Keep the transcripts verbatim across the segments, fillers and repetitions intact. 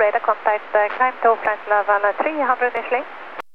radar contact, uh, climb to flight level uh, three hundred initially.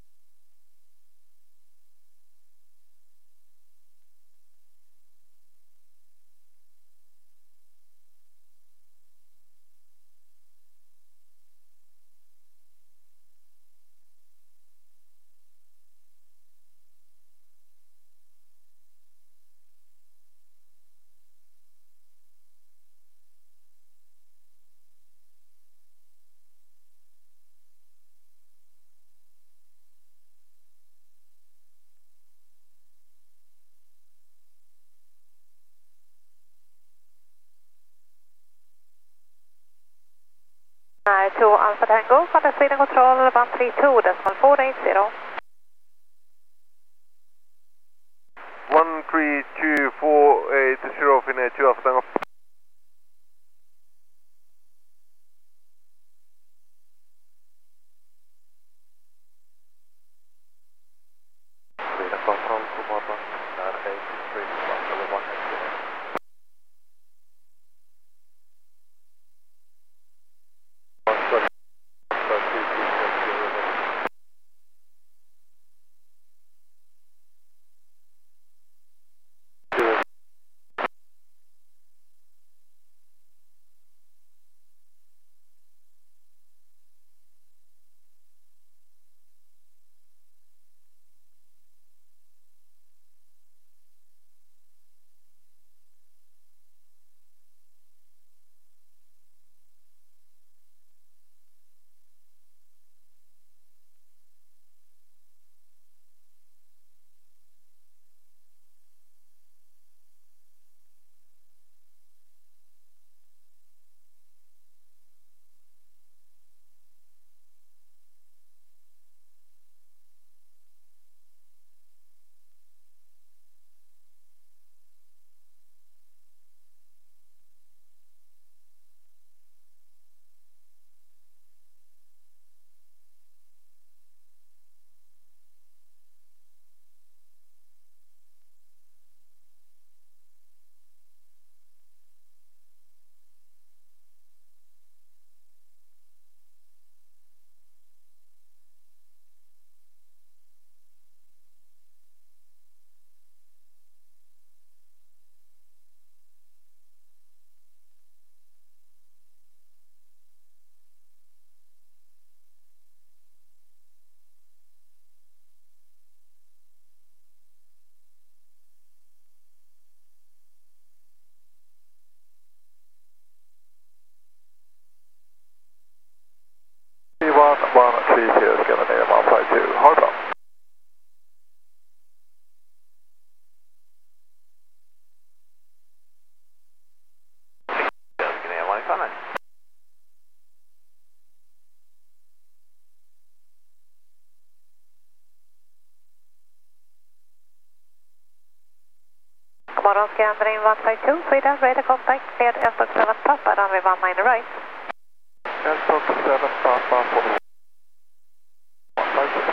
Uh, to Alpha Tango, contact speed and control one three two, decimal four eight zero. one three two four eight zero, Finnair two Alpha Tango. Vidare kontroll, god morgon. Där eighty-three, level one eight zero. one one three zero, Scandinavian one five two, ha det bra. Scandinavian one five nine. God morgon, Scandinavian one five two, Sweden, radar contact, cleared L seven Papa, runway one nine right. L seven Papa for the one five two.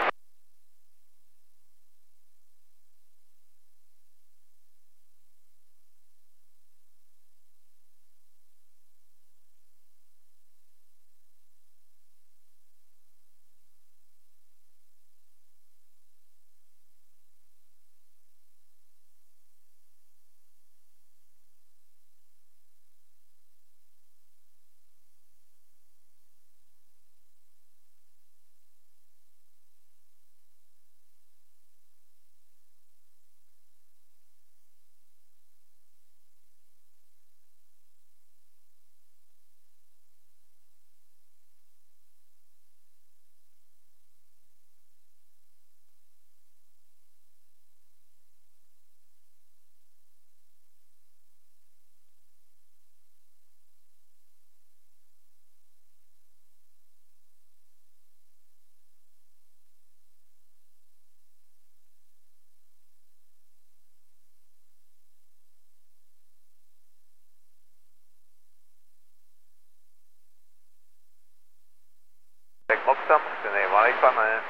Boxen, Scandinavian one eight five nine.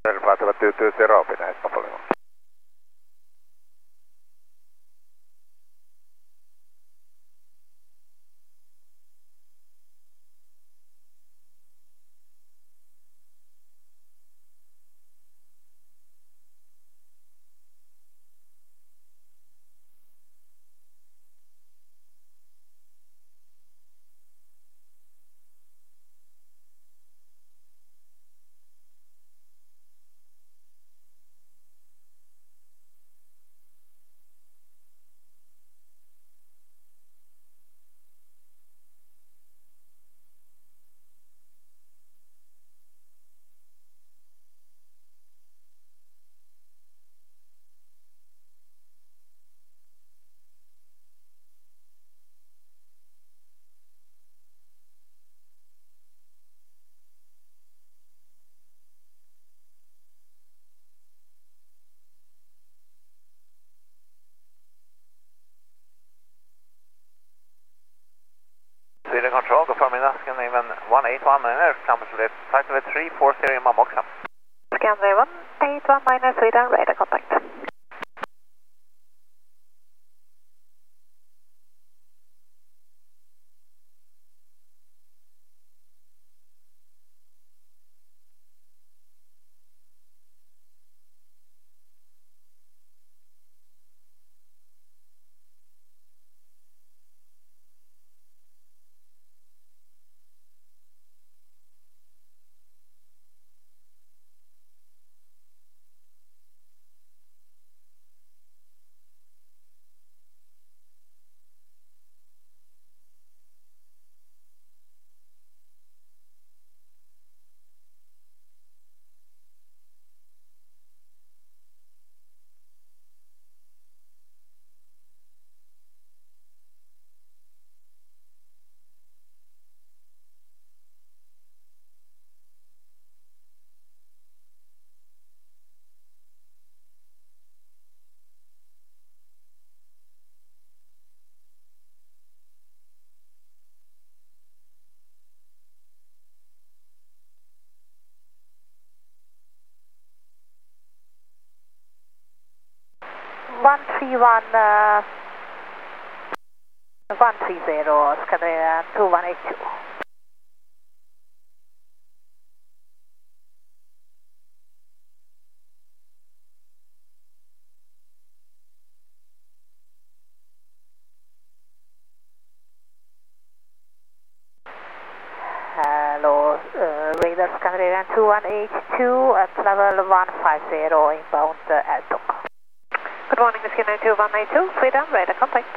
Alpha two two zero, nice Papa Lima. Sweden Control, confirming Asken even one eight one niner, campus left, flight level three four zero in Mammoxa. Scan one eight one niner, Sweden, radar contact. one three one, uh, one three zero, Scandinavian two one eight two. Hello, uh, radar Scandinavian two one eight two at level one five zero, inbound uh, Altok. Good morning, Scandinavian two one eight two, Sweden, radar contact.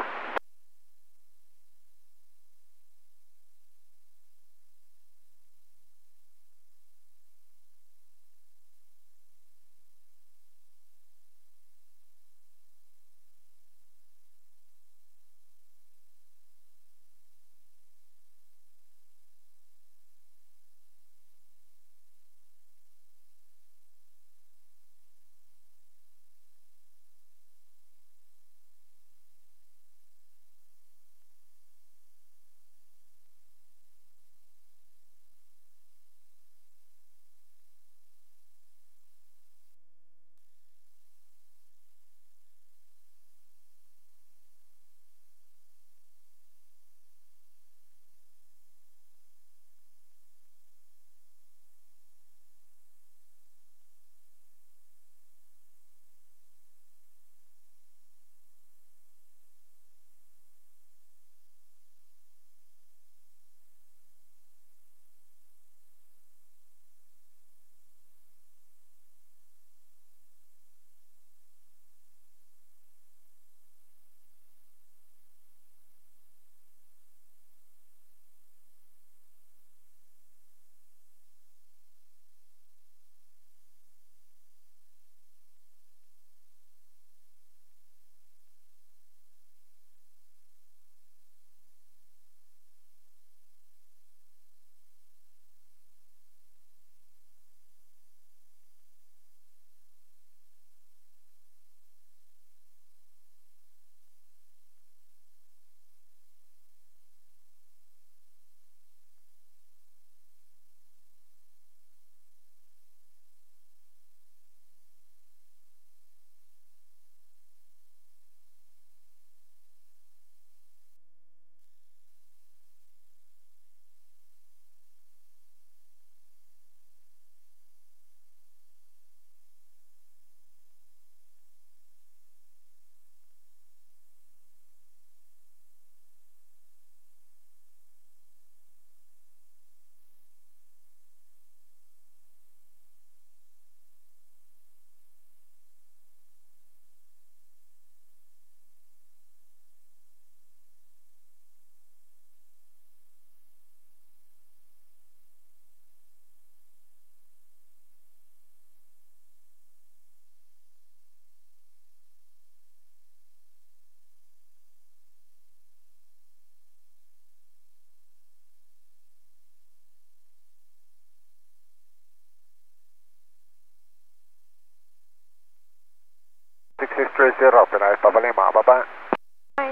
zero, Pinay Papa Lima, bye-bye. Bye.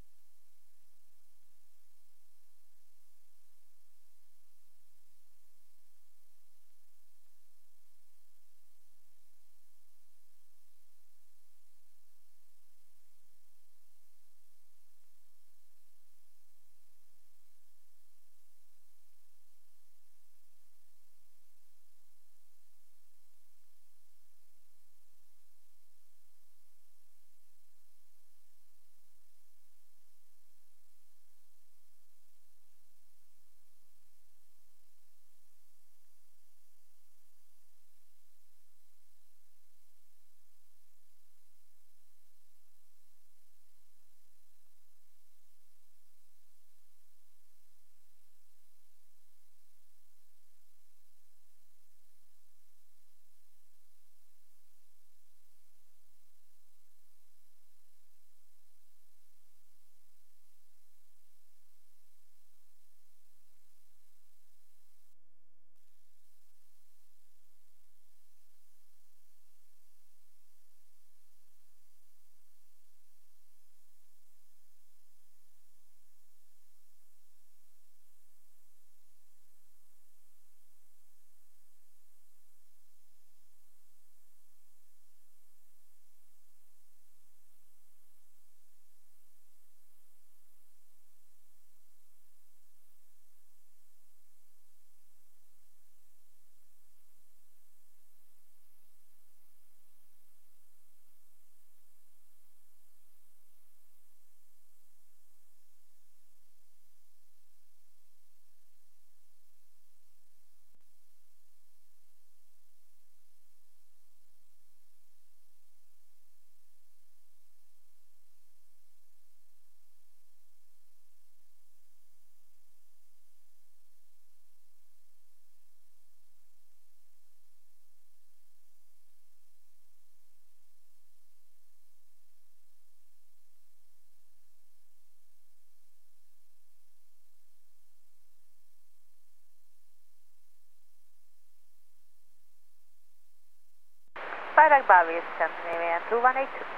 Direct Bali, Scandinavian two one eight two.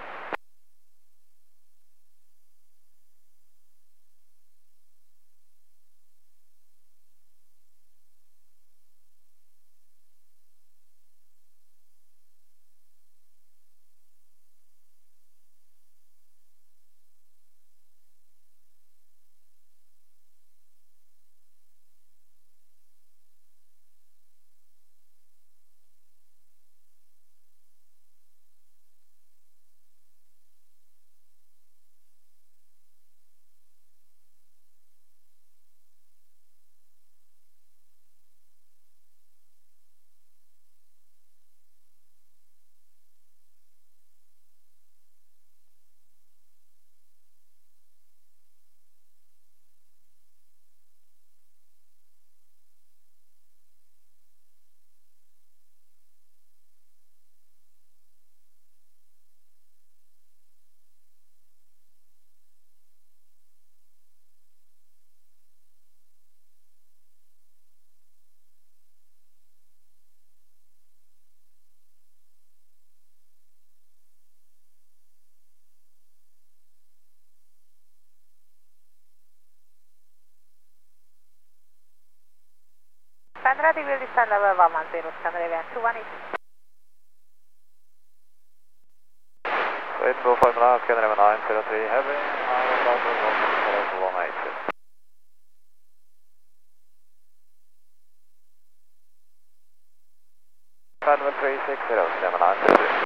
Ready will descend level one one zero, Scandinavian two one eight. eight four five nine, Scandinavian nine zero three, heavy, one eight two. Federal three six zero, Scandinavian nine zero three.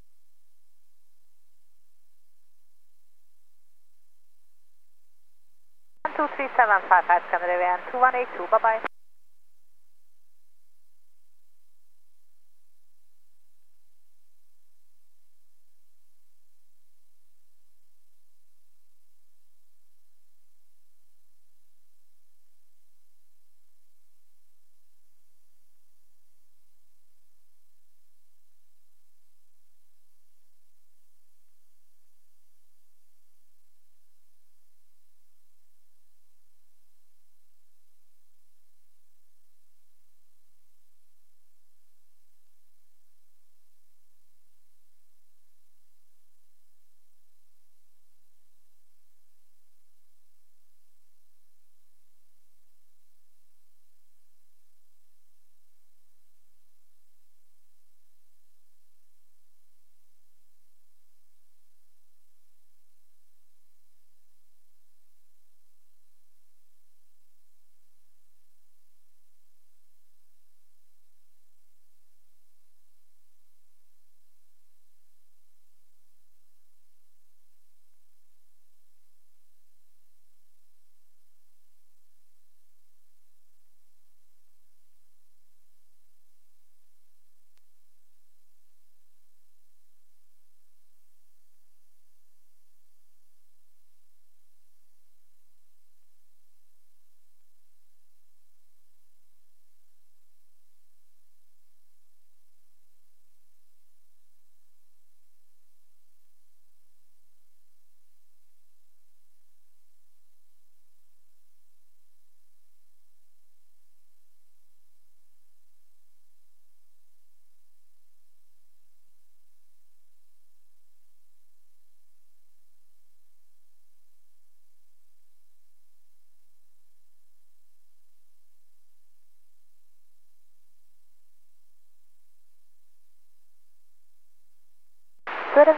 one two three seven five five, Scandinavian two one eight two, bye-bye.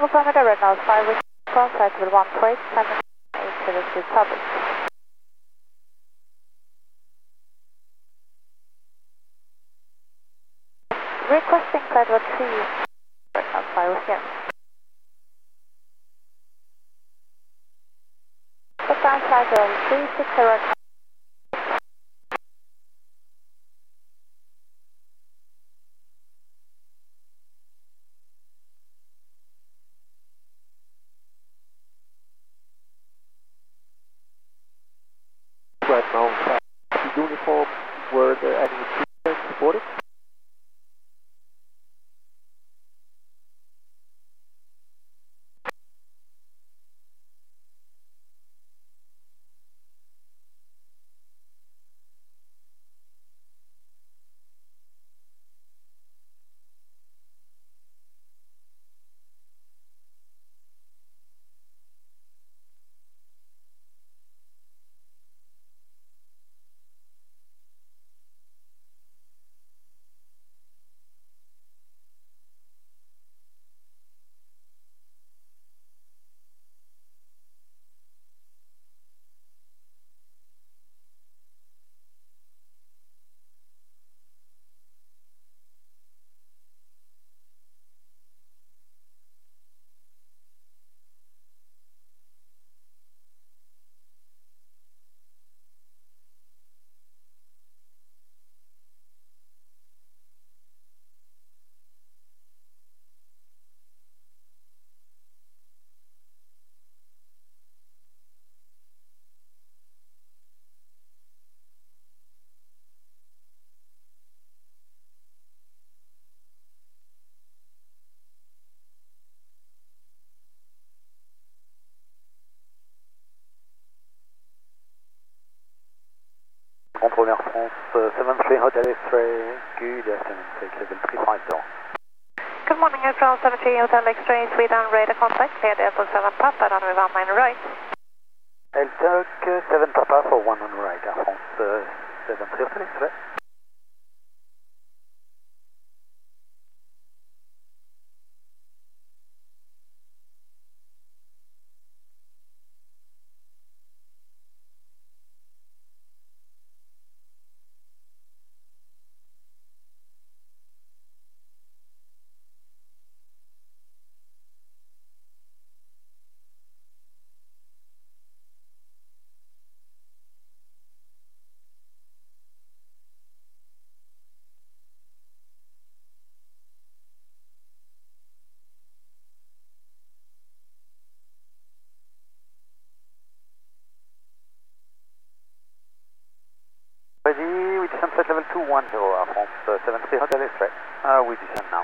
Tango Palmetto Red Nose five with flight level one two eight, seven eight zero two public. Requesting flight level three, Red Nose five with you. Put down flight level three six zero. Right now, the uniform, were there any students reported? Control Air France, uh, seven three Hotel X-ray, good afternoon, take level three five zero. Good morning, Air France seven three Hotel X-ray, Sweden, radar contact, clear Delta seven Papa, runway one nine right. L T O C uh, seven Papa for one on right, Air France uh, seven three Hotel X-ray. Ready, we descend flight level two one zero, Air France uh, seven three Hotel X-ray. Uh, we descend now.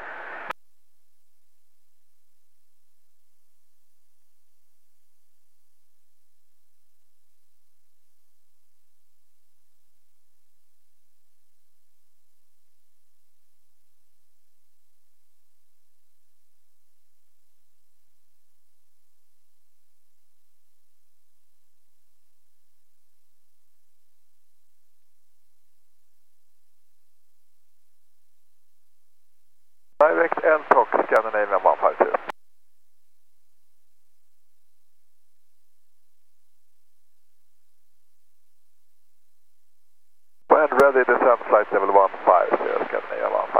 Direct L T O C, Scandinavian one five zero. When ready, descend flight level one five zero, Scandinavian one five zero.